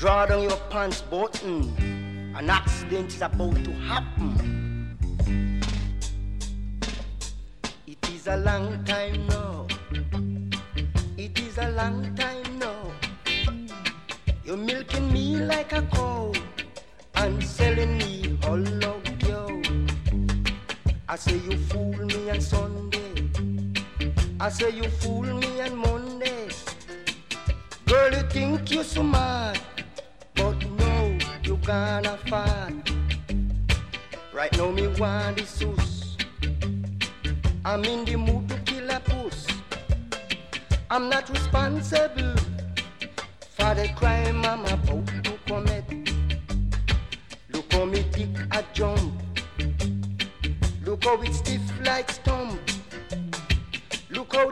Draw down your pants button. An accident is about to happen. It is a long time now. It is a long time now. You're milking me like a cow and selling me hollow cow. I say you fool me on Sunday. I say you fool me on Monday. Girl, you think you're so mad, but no, you gonna fight. Right now me want the sauce. I'm in the mood to kill a puss. I'm not responsible for the crime I'm about to commit. Look how me dick a jump. Look how it stiff like stump.